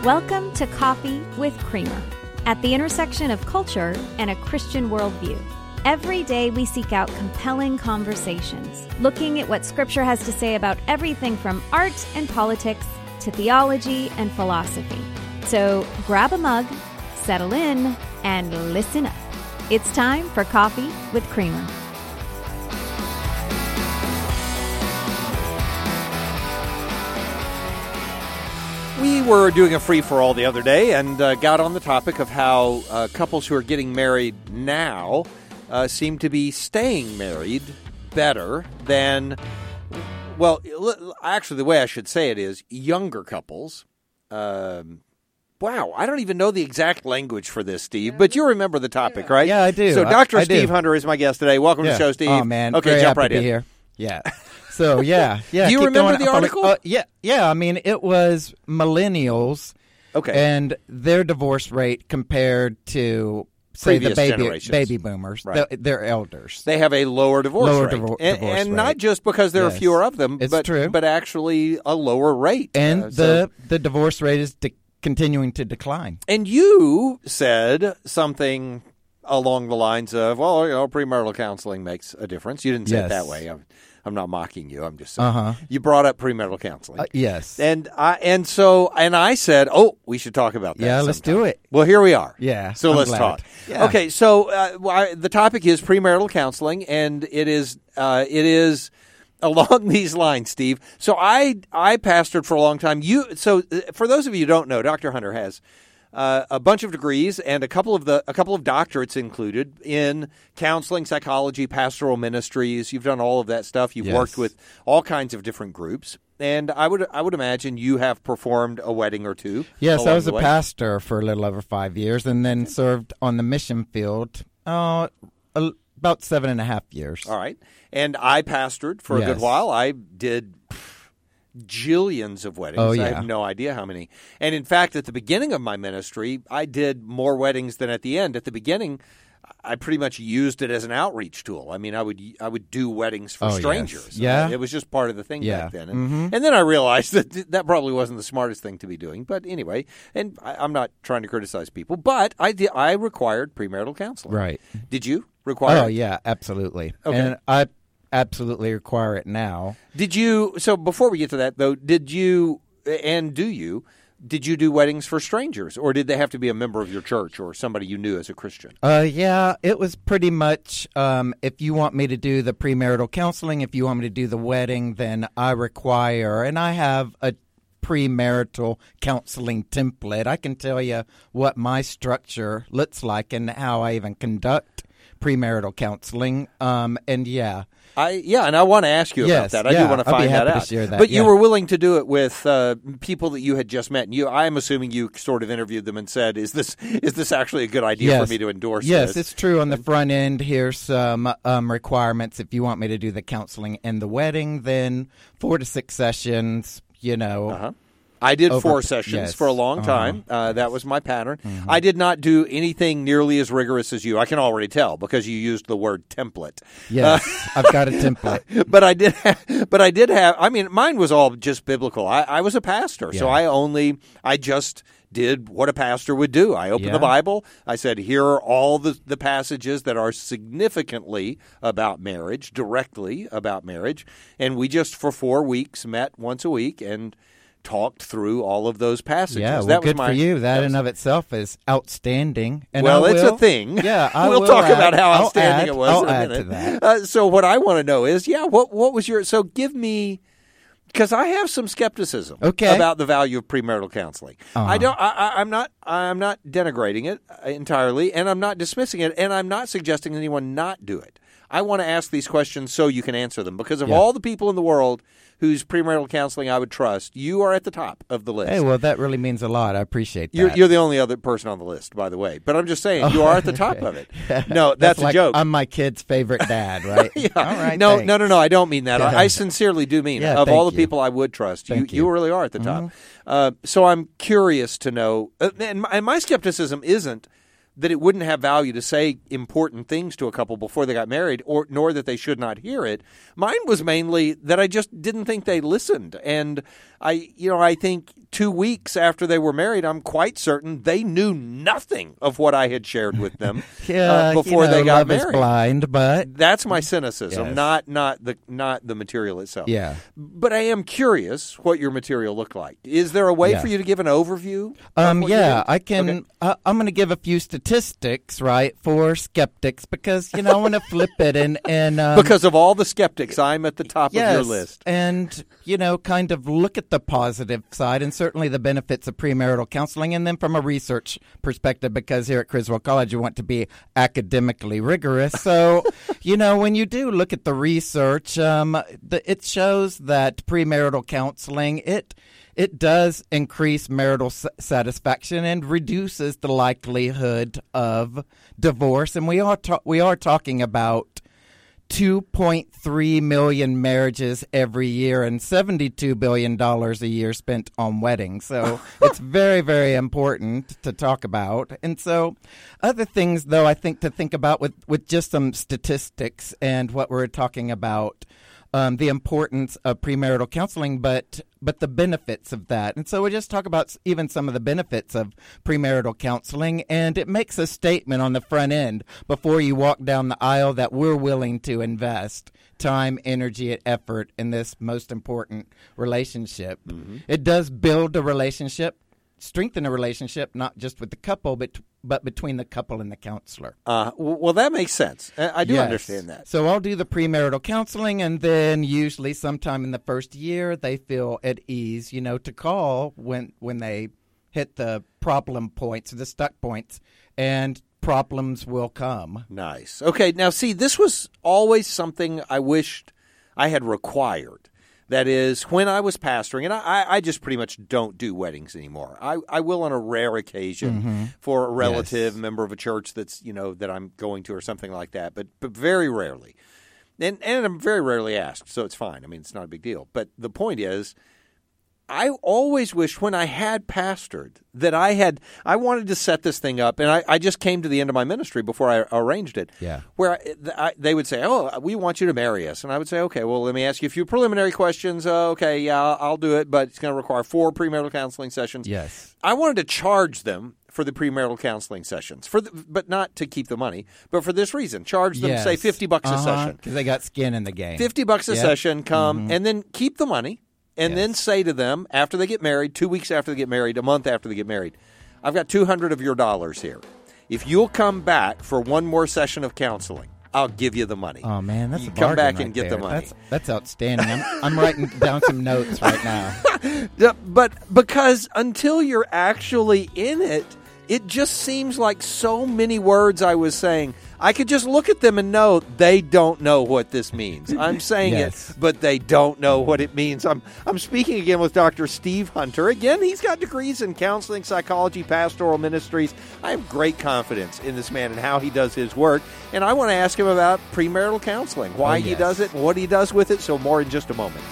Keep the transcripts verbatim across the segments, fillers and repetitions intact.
Welcome to Coffee with Creamer, at the intersection of culture and a Christian worldview. Every day we seek out compelling conversations, looking at what Scripture has to say about everything from art and politics to theology and philosophy. So grab a mug, settle in, and listen up. It's time for Coffee with Creamer. We were doing a free-for-all the other day and uh, got on the topic of how uh, couples who are getting married now uh, seem to be staying married better than, well, actually the way I should say it is younger couples. Um, wow, I don't even know the exact language for this, Steve, but you remember the topic, right? Yeah, I do. So Doctor I, I Steve do. Hunter is my guest today. Welcome yeah. to the show, Steve. Oh, man. Okay, Very jump happy right to be in. Here. Yeah. So, yeah. yeah. Do you keep remember going. the article? Uh, yeah. Yeah. I mean, it was millennials. Okay. And their divorce rate compared to, say, Previous the baby generations. baby boomers. Right. The, they're elders. They have a lower divorce Lower rate. divor- and, divorce and rate. not just because there Yes. are fewer of them, It's but, true. but actually a lower rate. And Uh, the, so- the divorce rate is de- continuing to decline. And you said something along the lines of, well, you know, premarital counseling makes a difference. You didn't say Yes. it that way. I'm, I'm not mocking you. I'm just saying. Uh-huh. You brought up premarital counseling. Uh, yes. And I and so and I said, "Oh, we should talk about that." Yeah, let's sometime. do it. Well, here we are. Yeah, So I'm let's glad. talk. Yeah. Okay. So uh, well, I, the topic is premarital counseling, and it is uh, it is along these lines, Steve. So I I pastored for a long time. You so uh, for those of you who don't know, Doctor Hunter has Uh, a bunch of degrees and a couple of the a couple of doctorates included in counseling, psychology, pastoral ministries. You've done all of that stuff. You've Yes. worked with all kinds of different groups, and I would I would imagine you have performed a wedding or two. Yes, I along was the a way. pastor for a little over five years and then served on the mission field uh, a- about seven and a half years. All right, and I pastored for a good Yes. while. I did jillions of weddings. Oh, I yeah. have no idea how many. And in fact, at the beginning of my ministry, I did more weddings than at the end. At the beginning, I pretty much used it as an outreach tool. I mean, I would I would do weddings for Oh, yes. strangers. Yeah. Uh, it was just part of the thing Yeah. back then. And, Mhm. and then I realized that that probably wasn't the smartest thing to be doing. But anyway, and I, I'm not trying to criticize people, but I did, I required premarital counseling. Right. Did you require Oh, it? yeah, absolutely. Okay. And I absolutely require it now. Did you, so before we get to that, though, did you, and do you, did you do weddings for strangers, or did they have to be a member of your church or somebody you knew as a Christian? Uh, yeah, it was pretty much um, if you want me to do the premarital counseling, if you want me to do the wedding, then I require, and I have a premarital counseling template. I can tell you what my structure looks like and how I even conduct premarital counseling. Um, and yeah. I yeah, and I want to ask you Yes, about that. I yeah, do want to I'd be find that happy to out. share that, But you yeah. were willing to do it with uh, people that you had just met. And you, I'm assuming you sort of interviewed them and said, "Is this is this actually a good idea Yes. for me to endorse?" Yes, this? it's true. On the front end, here's some um, requirements. If you want me to do the counseling and the wedding, then four to six sessions, you know. Uh-huh. I did Over- four sessions yes. for a long Uh-huh. time. Uh, that was my pattern. I did not do anything nearly as rigorous as you. I can already tell because you used the word template. Yes, I've got a template. But I did, have, but I did have. I mean, mine was all just biblical. I, I was a pastor, so Yeah. I only, I just did what a pastor would do. I opened Yeah. the Bible. I said, here are all the the passages that are significantly about marriage, directly about marriage, and we just for four weeks met once a week and talked through all of those passages. Yeah, well, that was good my, for you. That, was- in of itself is outstanding. And well, I it's will- a thing. Yeah, I we'll will talk add- about how I'll outstanding add- it was. I'll in a add minute. to that. Uh, so what I want to know is, yeah, what what was your? So give me, because I have some skepticism Okay. about the value of premarital counseling. Uh-huh. I don't. I, I, I'm not. I'm not denigrating it entirely, and I'm not dismissing it, and I'm not suggesting anyone not do it. I want to ask these questions so you can answer them, because of Yeah. all the people in the world whose premarital counseling I would trust, you are at the top of the list. Hey, well, that really means a lot. I appreciate that. You're, you're the only other person on the list, by the way. But I'm just saying, you are at the top of it. No, that's, like, a joke. I'm my kid's favorite dad, right? yeah. All right. no, thanks. no, no, no. I don't mean that. I, I sincerely do mean Yeah, it. Of thank all the you. people I would trust, you, Thank you you. really are at the top. Uh, so I'm curious to know. Uh, and, my, and my skepticism isn't that it wouldn't have value to say important things to a couple before they got married, or nor that they should not hear it. Mine was mainly that I just didn't think they listened. And I, you know, I think two weeks after they were married, I'm quite certain they knew nothing of what I had shared with them yeah, uh, before you know, they got love married. Is blind, but that's my cynicism, yes. not not the not the material itself. Yeah. But I am curious what your material looked like. Is there a way yeah. for you to give an overview? Um, yeah, I can. Okay. Uh, I'm going to give a few statistics, right, for skeptics, because you know I want to flip it and and um, because of all the skeptics, I'm at the top yes, of your list, and you know, kind of look at the positive side and certainly the benefits of premarital counseling, and then from a research perspective, because here at Criswell College, you want to be academically rigorous. So, you know, when you do look at the research, um, the, it shows that premarital counseling it. It does increase marital s- satisfaction and reduces the likelihood of divorce. And we are ta- we are talking about two point three million marriages every year and seventy-two billion dollars a year spent on weddings. So it's very, very important to talk about. And so other things, though, I think to think about with, with just some statistics and what we're talking about, Um, the importance of premarital counseling, but but the benefits of that. And so we just talk about even some of the benefits of premarital counseling, and it makes a statement on the front end before you walk down the aisle that we're willing to invest time, energy, and effort in this most important relationship. Mm-hmm. It does build a relationship, strengthen a relationship, not just with the couple, but but between the couple and the counselor. Uh, well, that makes sense. I do yes. understand that. So I'll do the premarital counseling, and then usually sometime in the first year, they feel at ease, you know, to call when when they hit the problem points, the stuck points, and problems will come. Nice. Okay, now see, this was always something I wished I had required. That is, when I was pastoring, and I, I just pretty much don't do weddings anymore. I, I will on a rare occasion mm-hmm. for a relative, yes. member of a church that's, you know, that I'm going to or something like that, but but very rarely. And, and I'm very rarely asked, so it's fine. I mean, it's not a big deal. But the point is, I always wished when I had pastored that I had, I wanted to set this thing up, and I, I just came to the end of my ministry before I arranged it, yeah. where I, I, they would say, oh, we want you to marry us. And I would say, okay, well, let me ask you a few preliminary questions. Uh, okay, yeah, I'll, I'll do it, but it's going to require four premarital counseling sessions. Yes. I wanted to charge them for the premarital counseling sessions, for the, but not to keep the money, but for this reason. Charge them, yes. say, fifty bucks uh-huh. a session. Because they got skin in the game. fifty bucks a yep. session, come, mm-hmm. and then keep the money. And yes. then say to them, after they get married, two weeks after they get married, a month after they get married, I've got two hundred of your dollars here. If you'll come back for one more session of counseling, I'll give you the money. Oh, man, that's you a come back right and get there. the money. That's, that's outstanding. I'm, I'm writing down some notes right now. But because until you're actually in it, it just seems like so many words I was saying. I could just look at them and know they don't know what this means. I'm saying yes. it, but they don't know what it means. I'm I'm speaking again with Doctor Steve Hunter. Again, he's got degrees in counseling, psychology, pastoral ministries. I have great confidence in this man and how he does his work. And I want to ask him about premarital counseling, why oh, yes. he does it, what he does with it. So more in just a moment.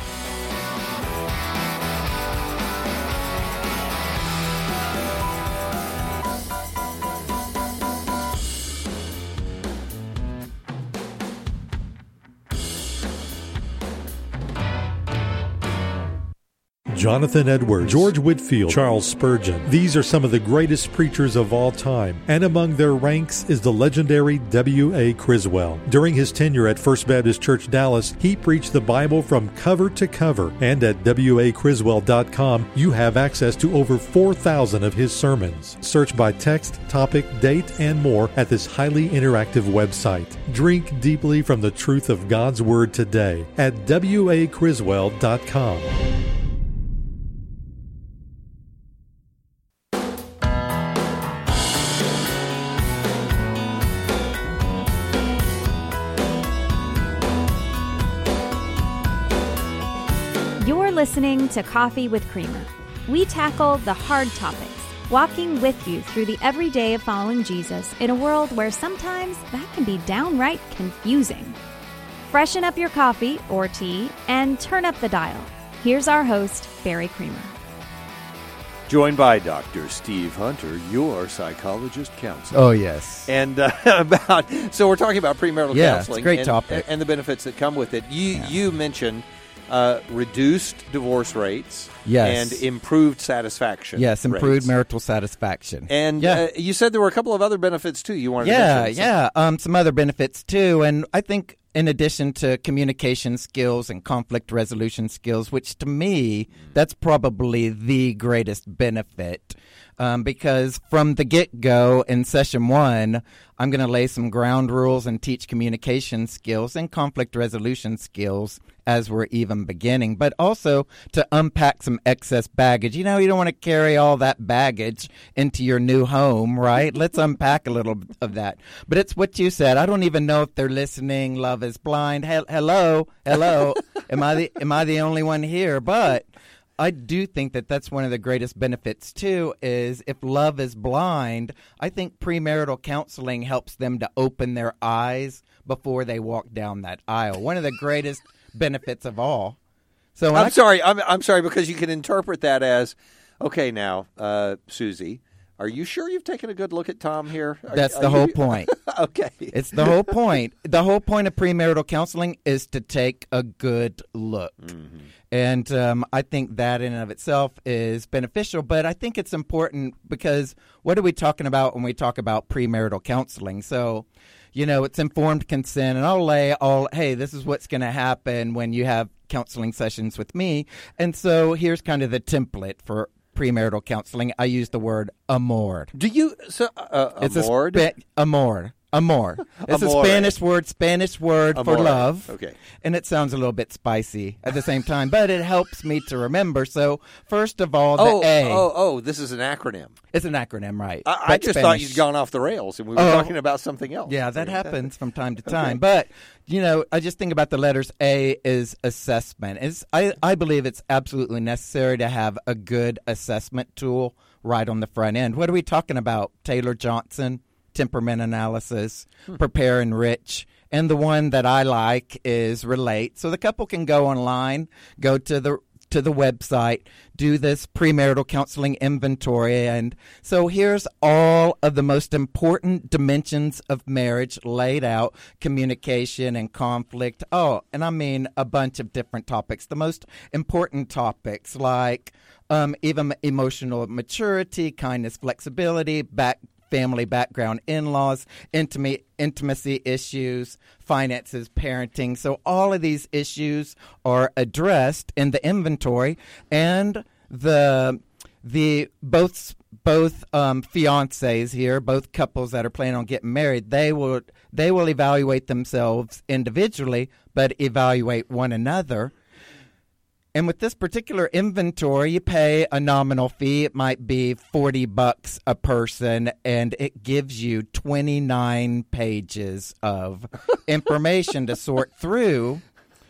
Jonathan Edwards, George Whitefield, Charles Spurgeon. These are some of the greatest preachers of all time, and among their ranks is the legendary W A Criswell. During his tenure at First Baptist Church Dallas, he preached the Bible from cover to cover, and at W A Criswell dot com, you have access to over four thousand of his sermons. Search by text, topic, date, and more at this highly interactive website. Drink deeply from the truth of God's Word today at W A Criswell dot com. You're listening to Coffee with Creamer. We tackle the hard topics, walking with you through the everyday of following Jesus in a world where sometimes that can be downright confusing. Freshen up your coffee or tea and turn up the dial. Here's our host, Barry Creamer. Joined by Doctor Steve Hunter, your psychologist counselor. Oh, yes. And uh, about so we're talking about premarital yeah, counseling. It's a great and, topic. And the benefits that come with it. You yeah. you mentioned uh, reduced divorce rates. Yes. And improved satisfaction. Yes, improved rates. marital satisfaction. And yeah. uh, you said there were a couple of other benefits, too, you wanted yeah, to mention. Yeah, yeah. Um, some other benefits, too. And I think in addition to communication skills and conflict resolution skills, which to me, that's probably the greatest benefit. Um, because from the get-go in session one, I'm going to lay some ground rules and teach communication skills and conflict resolution skills as we're even beginning, but also to unpack some excess baggage. You know, you don't want to carry all that baggage into your new home, right? Let's unpack a little of that. But it's what you said. I don't even know if they're listening. Love is blind. He- hello, hello. am I the am I the only one here? But I do think that that's one of the greatest benefits, too, is if love is blind, I think premarital counseling helps them to open their eyes before they walk down that aisle. One of the greatest benefits of all. So I'm I, sorry. I'm, I'm sorry because you can interpret that as, okay, now, uh, Susie, are you sure you've taken a good look at Tom here? Are, that's are the you, whole point. Okay. It's the whole point. The whole point of premarital counseling is to take a good look. Mm-hmm. And um, I think that in and of itself is beneficial. But I think it's important because what are we talking about when we talk about premarital counseling? So, you know, it's informed consent. And I'll lay all, hey, this is what's going to happen when you have counseling sessions with me. And so here's kind of the template for premarital counseling. I use the word amor. Do you so uh, it's amor? A spa- amor. Amor. It's Amore. a Spanish word, Spanish word Amore. for love. Okay. And it sounds a little bit spicy at the same time, but it helps me to remember. So, first of all, the oh, A. Oh, oh, this is an acronym. It's an acronym, right? I, I But just Spanish. thought you'd gone off the rails and we were Oh. talking about something else. Yeah, that happens from time to time. Okay. But, you know, I just think about the letters A is assessment. It's, I, I believe it's absolutely necessary to have a good assessment tool right on the front end. What are we talking about? Taylor Johnson, temperament analysis, hmm. Prepare Enrich. And the one that I like is Relate. So the couple can go online, go to the to the website, do this premarital counseling inventory. And so here's all of the most important dimensions of marriage laid out, communication and conflict. Oh, and I mean a bunch of different topics. The most important topics like um, even emotional maturity, kindness, flexibility, back family background, in-laws, intimate, intimacy issues, finances, parenting. So all of these issues are addressed in the inventory, and the the both both um, fiancés here, both couples that are planning on getting married, they will they will evaluate themselves individually, but evaluate one another. And with this particular inventory, you pay a nominal fee. It might be forty bucks a person, and it gives you twenty-nine pages of information to sort through.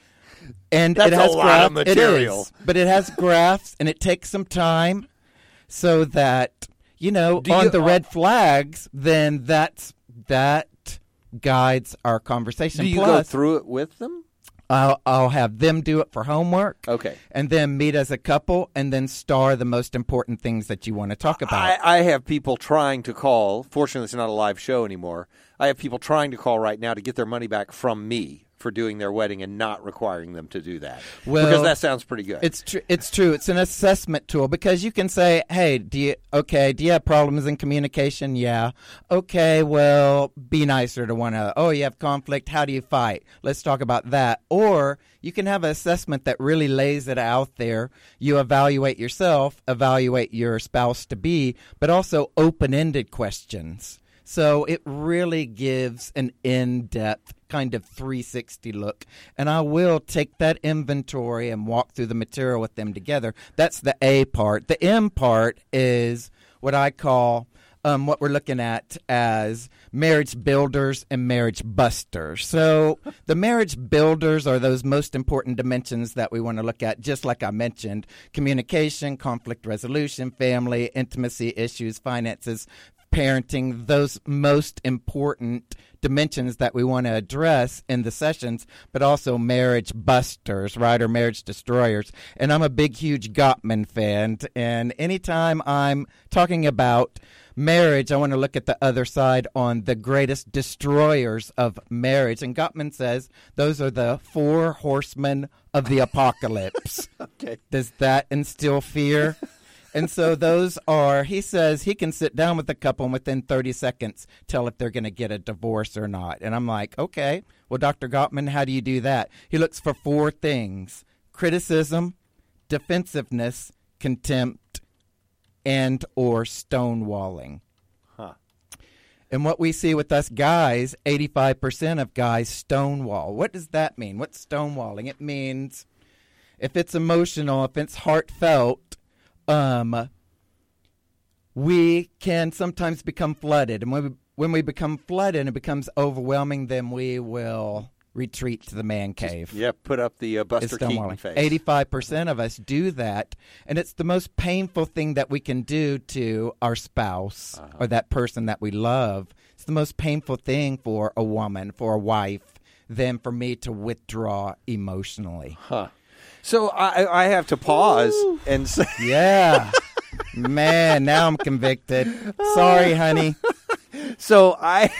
And That's it has a lot graphs. of material. It is, but it has graphs, and it takes some time so that, you know, Do on you- the red flags, then that's that guides our conversation. Do you Plus, go through it with them? I'll, I'll have them do it for homework. Okay. And then meet as a couple and then star the most important things that you want to talk about. I, I have people trying to call. Fortunately, it's not a live show anymore. I have people trying to call right now to get their money back from me for doing their wedding and not requiring them to do that. Well, because that sounds pretty good. It's true. It's true. It's an assessment tool because you can say, "Hey, do you okay? Do you have problems in communication? Yeah. Okay. Well, be nicer to one another. Oh, you have conflict. How do you fight? Let's talk about that." Or you can have an assessment that really lays it out there. You evaluate yourself, evaluate your spouse to be, but also open-ended questions. So it really gives an in-depth kind of three sixty look. And I will take that inventory and walk through the material with them together. That's the A part. The M part is what I call um, what we're looking at as marriage builders and marriage busters. So the marriage builders are those most important dimensions that we want to look at, just like I mentioned: communication, conflict resolution, family, intimacy issues, finances, parenting, those most important dimensions that we want to address in the sessions, but also marriage busters, right, or marriage destroyers. And I'm a big, huge Gottman fan, and anytime I'm talking about marriage, I want to look at the other side on the greatest destroyers of marriage. And Gottman says those are the four horsemen of the apocalypse. Okay. Does that instill fear? And so those are, he says he can sit down with a couple and within thirty seconds tell if they're going to get a divorce or not. And I'm like, okay, well, Doctor Gottman, how do you do that? He looks for four things: criticism, defensiveness, contempt, and or stonewalling. Huh. And what we see with us guys, eighty-five percent of guys stonewall. What does that mean? What's stonewalling? It means if it's emotional, if it's heartfelt, um, we can sometimes become flooded. And when we, when we become flooded and it becomes overwhelming, then we will retreat to the man cave. Just, yeah, put up the uh, Buster Keaton face. eighty-five percent of us do that, and it's the most painful thing that we can do to our spouse uh-huh. or that person that we love. It's the most painful thing for a woman, for a wife, than for me to withdraw emotionally. Huh. So I, I have to pause Ooh. and say... Yeah. Man, now I'm convicted. Sorry, honey. So I...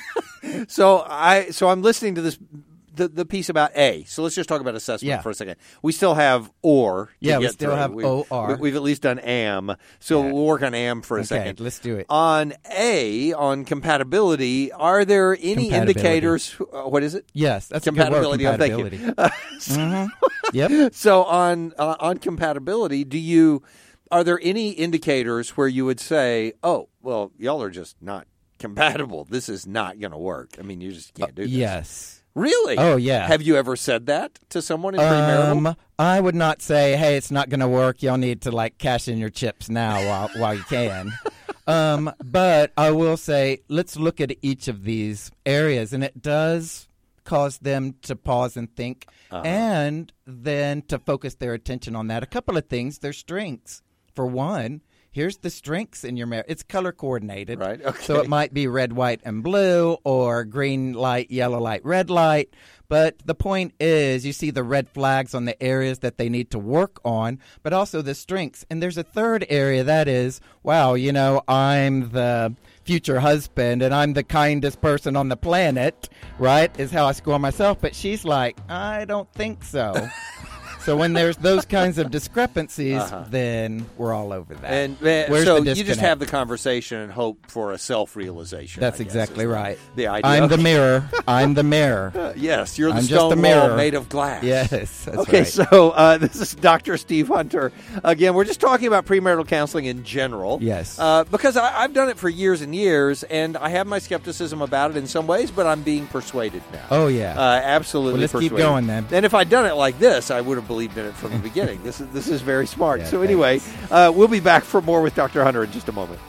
So I so I'm listening to this the, the piece about A. So let's just talk about assessment yeah. for a second. We still have or. To yeah, get we still through. have we've, O R. We've at least done am. So yeah. we'll work on am for a okay, second. Let's do it. On A, on compatibility, are there any indicators? Uh, what is it? Yes, that's compatibility. a good word. Compatibility. Oh, thank you. Uh, so, mm-hmm. Yep. So on uh, on compatibility, do you are there any indicators where you would say, oh, well, y'all are just not compatible. This is not going to work. I mean, you just can't do this. Uh, yes. Really? Oh, yeah. Have you ever said that to someone in premarital? Um, I would not say, hey, it's not going to work. Y'all need to, like, cash in your chips now while, while you can. um, but I will say, let's look at each of these areas, and it does cause them to pause and think uh-huh. and then to focus their attention on that. A couple of things, their strengths. For one, here's the strengths in your marriage. It's color coordinated. Right. Okay. So it might be red, white, and blue, or green light, yellow light, red light. But the point is you see the red flags on the areas that they need to work on, but also the strengths. And there's a third area that is, wow, you know, I'm the future husband and I'm the kindest person on the planet, right, is how I score myself. But she's like, I don't think so. So when there's those kinds of discrepancies, uh-huh. then we're all over that. And uh, so you just have the conversation and hope for a self-realization. That's I guess, exactly right. The idea. I'm the mirror. I'm the mirror. Uh, yes, you're the I'm stone just a mirror wall made of glass. Yes, that's okay, right. so uh, this is Doctor Steve Hunter. Again, we're just talking about premarital counseling in general. Yes. Uh, because I, I've done it for years and years, and I have my skepticism about it in some ways, but I'm being persuaded now. Oh, yeah. Uh, absolutely well, let's persuaded. keep going, then. And if I'd done it like this, I would have believed in it from the beginning. This is this is very smart. Yeah, so anyway, uh, we'll be back for more with Doctor Hunter in just a moment.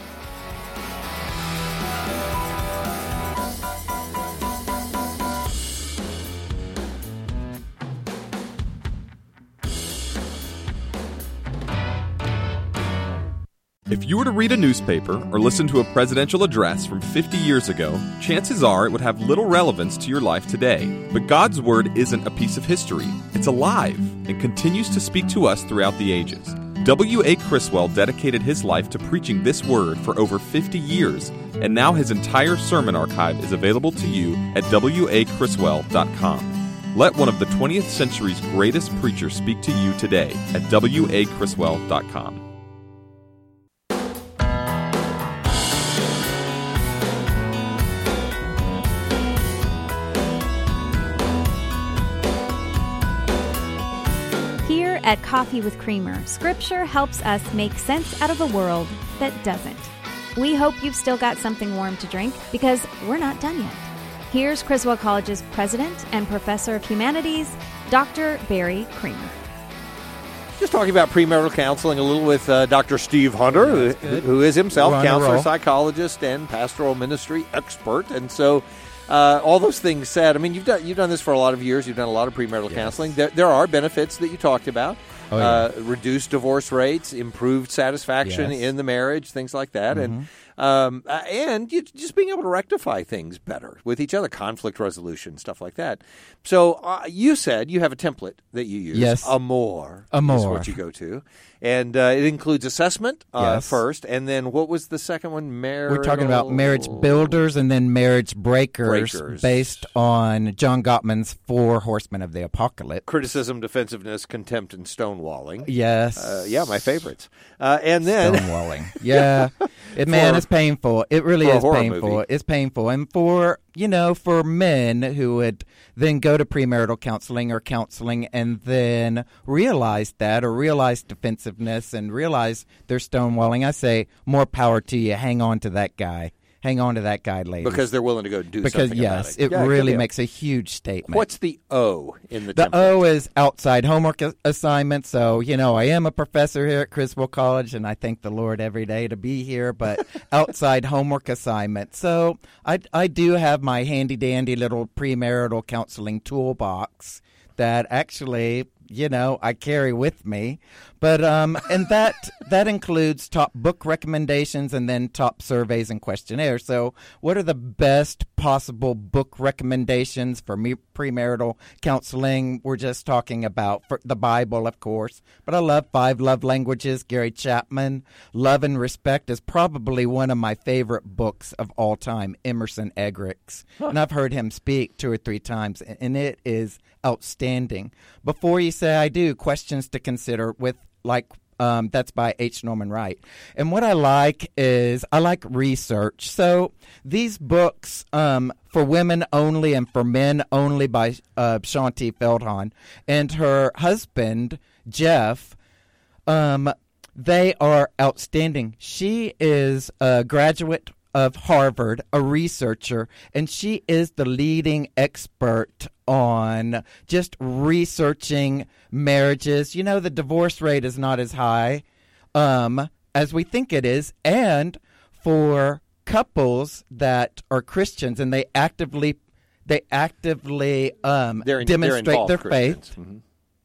If you were to read a newspaper or listen to a presidential address from fifty years ago, chances are it would have little relevance to your life today. But God's Word isn't a piece of history. It's alive and continues to speak to us throughout the ages. W A Criswell dedicated his life to preaching this Word for over fifty years, and now his entire sermon archive is available to you at w a criswell dot com. Let one of the twentieth century's greatest preachers speak to you today at w a criswell dot com. At Coffee with Creamer, Scripture helps us make sense out of a world that doesn't. We hope you've still got something warm to drink because we're not done yet. Here's Criswell College's president and professor of humanities, Doctor Barry Creamer. Just talking about premarital counseling a little with uh, Doctor Steve Hunter, yeah, who, who is himself a counselor, roll. psychologist, and pastoral ministry expert. And so Uh, all those things said, I mean, you've done you've done this for a lot of years. You've done a lot of premarital yes. counseling. There, there are benefits that you talked about. Oh, yeah. uh, reduced divorce rates, improved satisfaction yes. in the marriage, things like that. Mm-hmm. And Um, uh, and you, just being able to rectify things better with each other, conflict resolution, stuff like that. So uh, you said you have a template that you use. Yes. Amor. Amor. Is what you go to. And uh, it includes assessment uh, Yes. first. And then what was the second one? Marital... We're talking about marriage builders and then marriage breakers, Breakers. based on John Gottman's Four Horsemen of the Apocalypse. Criticism, defensiveness, contempt, and stonewalling. Yes. Uh, yeah, my favorites. Uh, and then... Stonewalling. Yeah. It, man, For- it's painful. It really for a is horror painful. movie. It's painful. And for, you know, for men who would then go to premarital counseling or counseling and then realize that or realize defensiveness and realize they're stonewalling, I say more power to you. Hang on to that guy. Hang on to that guy, ladies. Because they're willing to go do Because, something yes, about it. it Yeah, really good makes a huge statement. What's the O in the The template? O is outside homework a- assignment. So, you know, I am a professor here at Criswell College, and I thank the Lord every day to be here, but outside homework assignment. So I, I do have my handy-dandy little premarital counseling toolbox that actually, you know, I carry with me. But um, and that that includes top book recommendations and then top surveys and questionnaires. So what are the best possible book recommendations for me premarital counseling? We're just talking about for the Bible, of course. But I love Five Love Languages, Gary Chapman. Love and Respect is probably one of my favorite books of all time, Emerson Eggerichs. Huh. And I've heard him speak two or three times, and it is outstanding. Before you say I do, questions to consider with like um, that's by H. Norman Wright. And what I like is I like research. So these books um, for women only and for men only by uh, Shaunti Feldhahn and her husband, Jeff, um, they are outstanding. She is a graduate of Harvard, a researcher, and she is the leading expert on just researching marriages. You know, the divorce rate is not as high um, as we think it is. And for couples that are Christians and they actively they actively um, they're in, demonstrate they're their Christians. faith. Mm-hmm.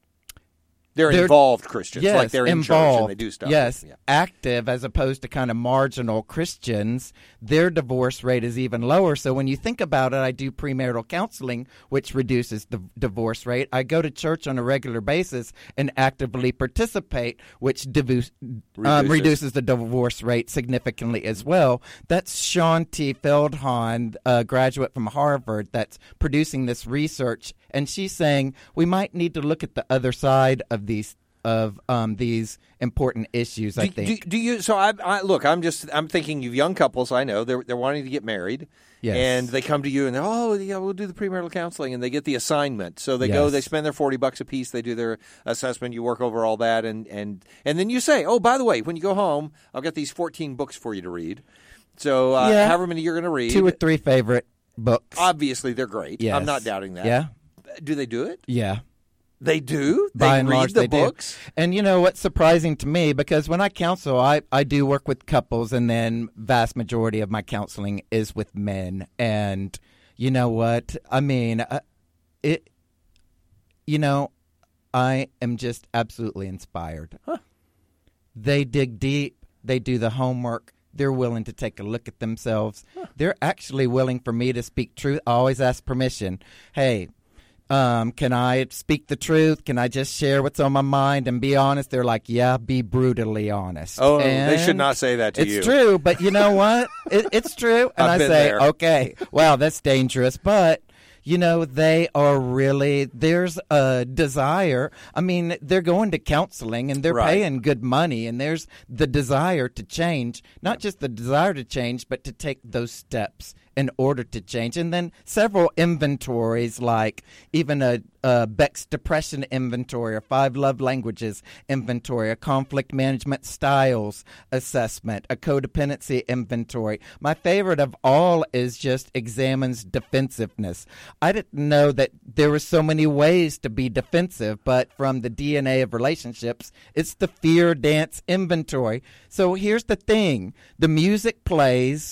They're, They're- involved Christians, Yes, like they're in involved. church and they do stuff. Yes, Yeah. active as opposed to kind of marginal Christians. Their divorce rate is even lower. So when you think about it, I do premarital counseling, which reduces the divorce rate. I go to church on a regular basis and actively participate, which divu- um, Reduces. reduces the divorce rate significantly as well. That's Shaunti Feldhahn, a graduate from Harvard, that's producing this research. And she's saying we might need to look at the other side of these of um, these important issues. I do, think. Do, do you? So I, I look. I'm just. I'm thinking of young couples. I know they're they're wanting to get married. Yes. And they come to you and they're, oh, yeah, we'll do the premarital counseling, and they get the assignment. So they go, Yes. they spend their forty bucks a piece, they do their assessment, you work over all that, and, and, and then you say, oh, by the way, when you go home, I'll get these fourteen books for you to read. So uh, Yeah. however many you're going to read. Two or three favorite books. Obviously, they're great. Yes. I'm not doubting that. Yeah. Do they do it? Yeah. They do? They By and read large, the they books? do. And you know what's surprising to me, because when I counsel, I, I do work with couples, and then vast majority of my counseling is with men. And you know what? I mean, uh, it. You know, I am just absolutely inspired. Huh. They dig deep. They do the homework. They're willing to take a look at themselves. Huh. They're actually willing for me to speak truth. I always ask permission. Hey, Um, can I speak the truth? Can I just share what's on my mind and be honest? They're like, yeah, be brutally honest. Oh, and they should not say that to it's you. It's true, but you know what? it, it's true. And I've I been say, there. okay, wow, that's dangerous. But, you know, they are really, there's a desire. I mean, they're going to counseling and they're Right. paying good money, and there's the desire to change, not just the desire to change, but to take those steps in order to change. And then several inventories, like even a, a Beck's Depression inventory, a Five Love Languages inventory, a conflict management styles assessment, a codependency inventory. My favorite of all is just examines defensiveness. I didn't know that there were so many ways to be defensive, but from the D N A of relationships, it's the fear dance inventory. So here's the thing. The music plays.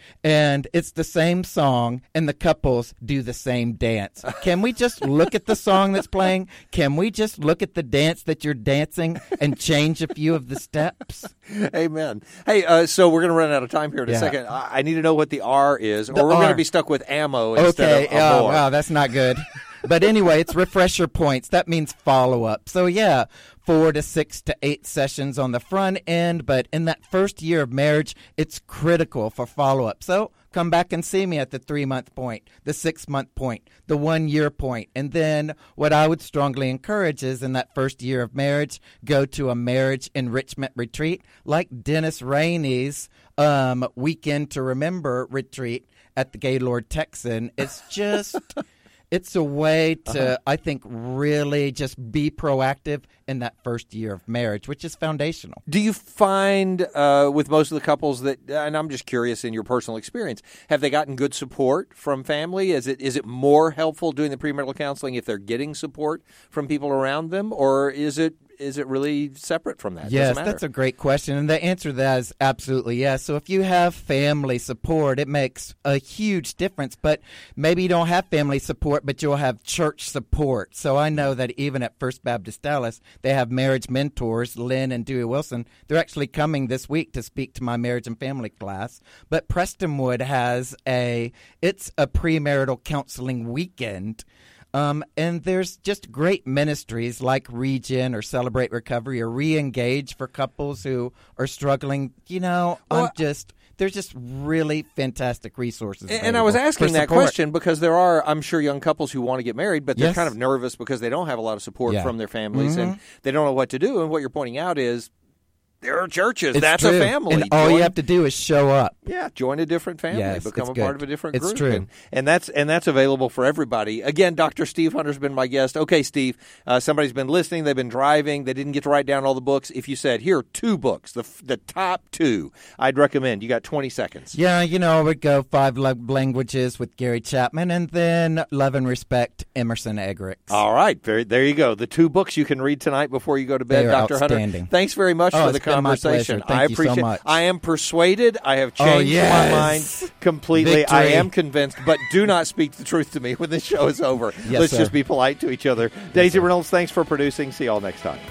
and it's the same song, and the couples do the same dance. Can we just look at the song that's playing? Can we just look at the dance that you're dancing and change a few of the steps? Amen. Hey, uh, so we're going to run out of time here in a Yeah. second. I, I need to know what the R is, or The we're going R. to be stuck with ammo instead Okay, of oh, amor. wow, that's not good. But anyway, it's refresher points. That means follow-up. So, yeah, four to six to eight sessions on the front end. But in that first year of marriage, it's critical for follow-up. So come back and see me at the three-month point, the six-month point, the one-year point. And then what I would strongly encourage is in that first year of marriage, go to a marriage enrichment retreat like Dennis Rainey's um, Weekend to Remember retreat at the Gaylord Texan. It's just... It's a way to, uh-huh. I think, really just be proactive in that first year of marriage, which is foundational. Do you find uh, with most of the couples that, and I'm just curious in your personal experience, have they gotten good support from family? Is it is it more helpful doing the premarital counseling if they're getting support from people around them, or is it is it really separate from that? Yes, Doesn't matter. that's a great question, and the answer to that is absolutely yes. So if you have family support, it makes a huge difference, but maybe you don't have family support, but you'll have church support. So I know that even at First Baptist Dallas, they have marriage mentors, Lynn and Dewey Wilson. They're actually coming this week to speak to my marriage and family class. But Prestonwood has a, it's a premarital counseling weekend. Um, and there's just great ministries like Regen or Celebrate Recovery or Re-Engage for couples who are struggling. You know, Well, I'm just... There's just really fantastic resources. And I was asking for that support. question because there are, I'm sure, young couples who want to get married, but they're Yes. kind of nervous because they don't have a lot of support Yeah. from their families Mhm. and they don't know what to do. And what you're pointing out is there are churches. It's That's true. a family. And all Join- you have to do is show up. Yeah, join a different family, Yes, become it's a part good. of a different It's group. true. And, and that's and that's available for everybody. Again, Doctor Steve Hunter's been my guest. Okay, Steve, uh, somebody's been listening, they've been driving, they didn't get to write down all the books. If you said, here are two books, the the top two, I'd recommend. You got twenty seconds. Yeah, you know, I would go Five Love Languages with Gary Chapman and then Love and Respect, Emerson Eggerichs. All right, very, there you go. The two books you can read tonight before you go to bed, They are Doctor Hunter. outstanding. Thanks very much Oh, for the it's been my conversation. pleasure. Thank I you so appreciate much. I am persuaded. I have Oh, changed yes. my mind completely. I Victory. am convinced, but do not speak the truth to me when this show is over. Yes, Let's sir. just be polite to each other. Daisy Reynolds, thanks for producing. See you all next time.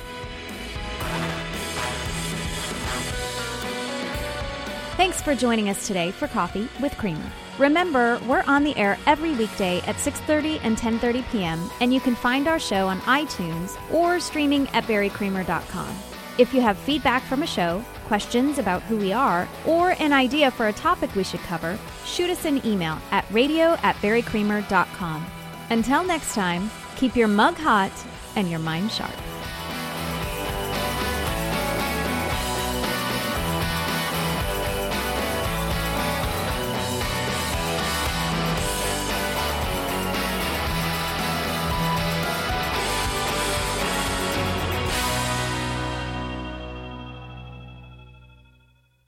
Thanks for joining us today for Coffee with Creamer. Remember, we're on the air every weekday at six thirty and ten thirty p.m., and you can find our show on iTunes or streaming at barry creamer dot com. If you have feedback from a show, questions about who we are, or an idea for a topic we should cover, shoot us an email at radio at barry creamer dot com. Until next time, keep your mug hot and your mind sharp.